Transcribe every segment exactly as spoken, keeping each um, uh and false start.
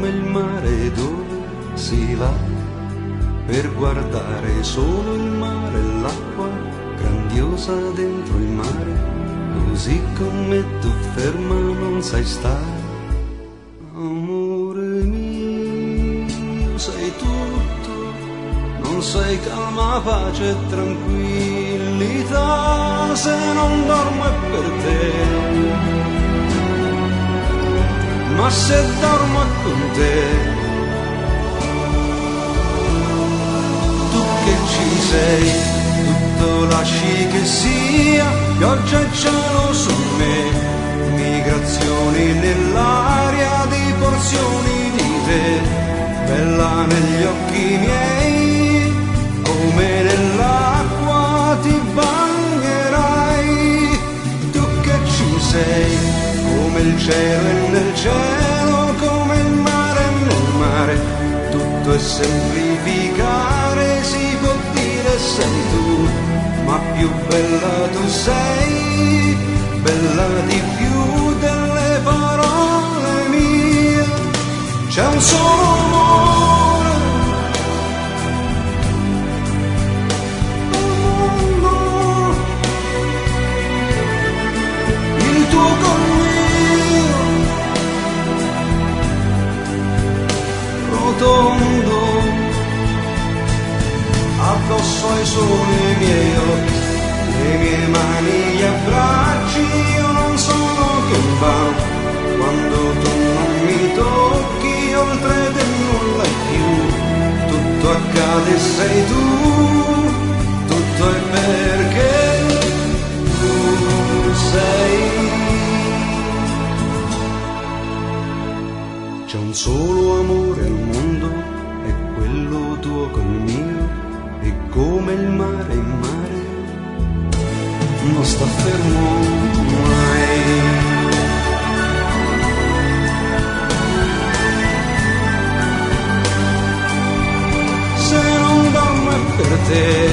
come il mare dove si va per guardare solo il mare e l'acqua grandiosa dentro il mare, così come tu ferma non sai stare. Amore mio, sei tutto, non sei calma, pace e tranquillità, se non dormo è per te, ma se dormo è con te. Tu che ci sei, tutto lasci che sia, pioggia e cielo su me, migrazioni nell'aria di porzioni di te, bella negli occhi miei, come nell'acqua ti bagnerai. Tu che ci sei, come il cielo e nel cielo, come il mare e nel mare, tutto è semplificare, si può dire sei tu, ma più bella tu sei, bella di più delle parole mie. C'è un solo amore al mondo, il tuo col mio, rotondo, addosso ai soli miei occhi, le mie mani, gli abbracci, io non sono che un vano, quando tu non mi tocchi, oltre te nulla è più, tutto accade sei tu, tutto è perché tu sei. C'è un solo amore al mondo, è quello tuo col mio, e come il mare in mare non sta fermo mai. Se non dormo è per te,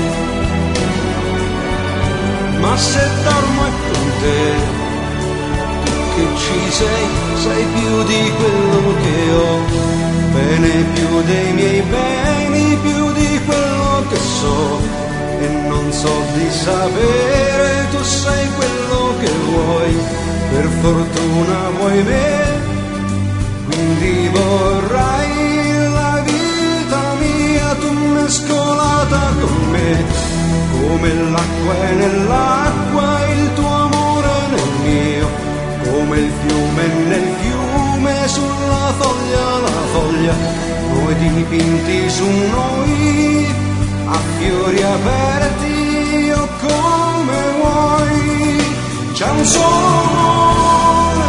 ma se dormo è con te. Tu che ci sei, sei più di quello che ho, bene più dei miei beni, più di quello che so e non so di sapere. Tu sei quello che vuoi, per fortuna vuoi me, quindi vorrai la vita mia, tu mescolata con me, come l'acqua è nell'acqua, il tuo amore nel mio, come il fiume nel fiume, sulla foglia la foglia, noi dipinti su noi, a fiori aperti o come vuoi. C'è un solo amore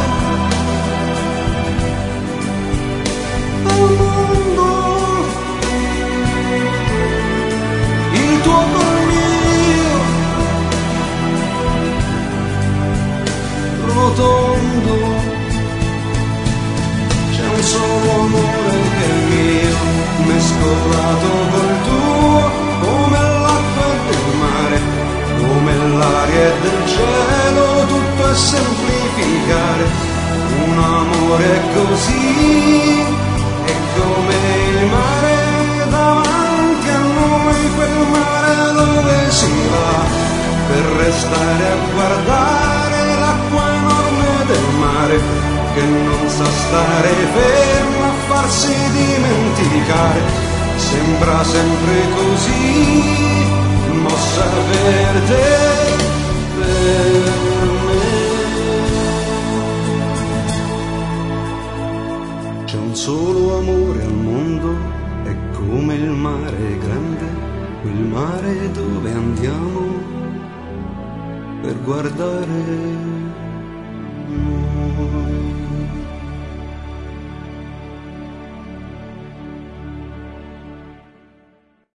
al mondo, il tuo col mio, rotondo. C'è un solo amore che è mio, mescolato col tuo, come l'acqua del mare, come l'aria del cielo, tutto è semplificare. Un amore è così, è come il mare davanti a noi, quel mare dove si va per restare a guardare l'acqua enorme del mare, che non sa stare ferma a farsi dimenticare, sembra sempre così, mossa per te, per me. C'è un solo amore al mondo, è come il mare grande, quel mare dove andiamo per guardare noi.